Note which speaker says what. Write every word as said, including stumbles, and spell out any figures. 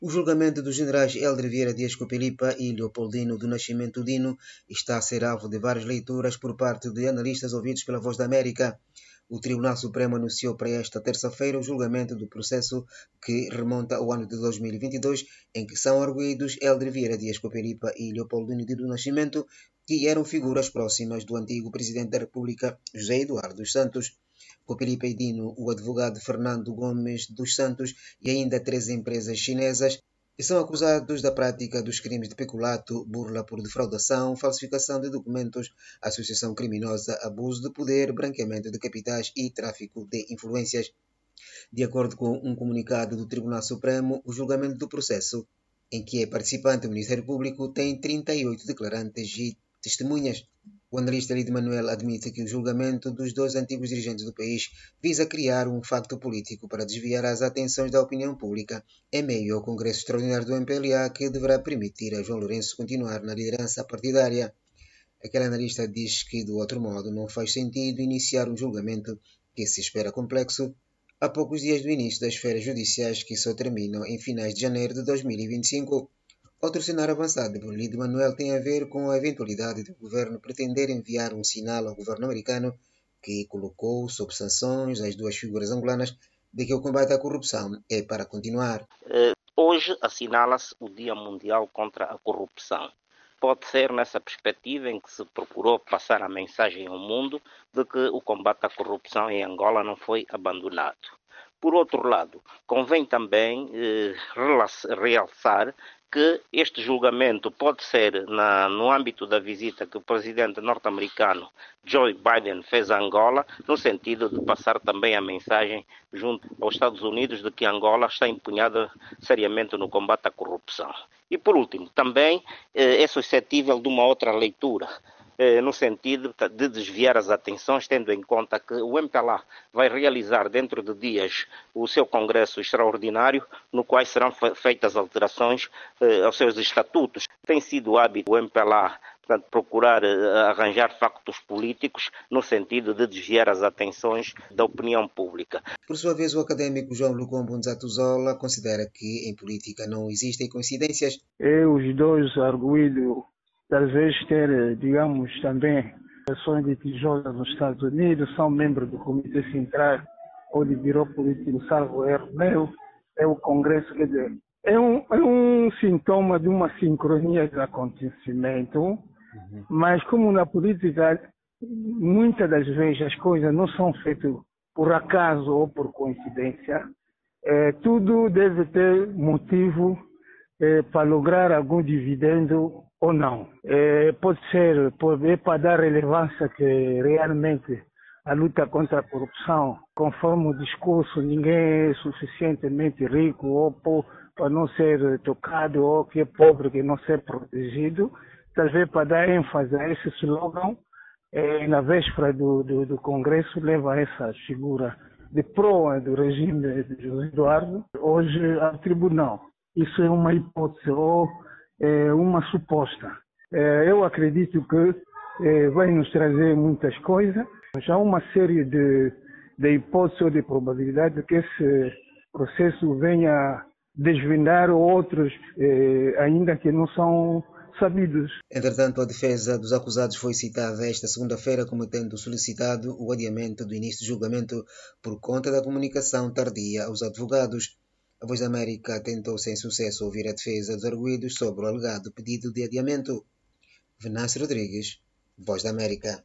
Speaker 1: O julgamento dos generais Hélder Vieira Dias Copelipa e Leopoldino do Nascimento Dino está a ser alvo de várias leituras por parte de analistas ouvidos pela Voz da América. O Tribunal Supremo anunciou para esta terça-feira o julgamento do processo que remonta ao ano de dois mil e vinte e dois, em que são arguidos Hélder Vieira Dias Copelipa e Leopoldino do Nascimento, que eram figuras próximas do antigo presidente da República, José Eduardo dos Santos. Copelipa e Dino, o advogado Fernando Gomes dos Santos e ainda três empresas chinesas são acusados da prática dos crimes de peculato, burla por defraudação, falsificação de documentos, associação criminosa, abuso de poder, branqueamento de capitais e tráfico de influências. De acordo com um comunicado do Tribunal Supremo, o julgamento do processo, em que é participante o Ministério Público, tem trinta e oito declarantes e testemunhas. O analista Lidio Manuel admite que o julgamento dos dois antigos dirigentes do país visa criar um facto político para desviar as atenções da opinião pública em meio ao Congresso Extraordinário do M P L A, que deverá permitir a João Lourenço continuar na liderança partidária. Aquele analista diz que, do outro modo, não faz sentido iniciar um julgamento que se espera complexo a poucos dias do início das férias judiciais, que só terminam em finais de janeiro de dois mil e vinte e cinco. Outro cenário avançado por Lidio Manuel tem a ver com a eventualidade do governo pretender enviar um sinal ao governo americano, que colocou sob sanções as duas figuras angolanas, de que o combate à corrupção é para continuar.
Speaker 2: Uh, hoje assinala-se o Dia Mundial contra a Corrupção. Pode ser nessa perspectiva em que se procurou passar a mensagem ao mundo de que o combate à corrupção em Angola não foi abandonado. Por outro lado, convém também eh, realçar que este julgamento pode ser na, no âmbito da visita que o presidente norte-americano Joe Biden fez a Angola, no sentido de passar também a mensagem junto aos Estados Unidos de que Angola está empenhada seriamente no combate à corrupção. E por último, também eh, é suscetível de uma outra leitura, no sentido de desviar as atenções, tendo em conta que o M P L A vai realizar dentro de dias o seu congresso extraordinário, no qual serão feitas alterações eh, aos seus estatutos. Tem sido hábito o M P L A, portanto, procurar eh, arranjar factos políticos no sentido de desviar as atenções da opinião pública.
Speaker 1: Por sua vez, o académico João Lucombo Nzatuzola considera que em política não existem coincidências.
Speaker 3: E os dois arguídos talvez ter, digamos, também ações de tijolo nos Estados Unidos, são membros do Comitê Central ou do Biro Político, salvo erro meu, é o Congresso, quer dizer, é um, é um sintoma de uma sincronia de acontecimento, uhum. Mas como na política, muitas das vezes as coisas não são feitas por acaso ou por coincidência, é, tudo deve ter motivo é, para lograr algum dividendo ou não. É, pode ser pode, é para dar relevância que realmente a luta contra a corrupção, conforme o discurso, ninguém é suficientemente rico ou po, para não ser tocado, ou que é pobre que não ser protegido, talvez para dar ênfase a esse slogan, é, na véspera do, do, do Congresso, leva essa figura de proa do regime de José Eduardo, hoje ao tribunal. Isso é uma hipótese ou é uma suposta. É, eu acredito que é, vai nos trazer muitas coisas. Já há uma série de, de hipóteses ou de probabilidade que esse processo venha desvendar outros é, ainda que não são sabidos.
Speaker 1: Entretanto, a defesa dos acusados foi citada esta segunda-feira como tendo solicitado o adiamento do início do julgamento por conta da comunicação tardia aos advogados. A Voz da América tentou sem sucesso ouvir a defesa dos arguidos sobre o alegado pedido de adiamento. Venâncio Rodrigues, Voz da América.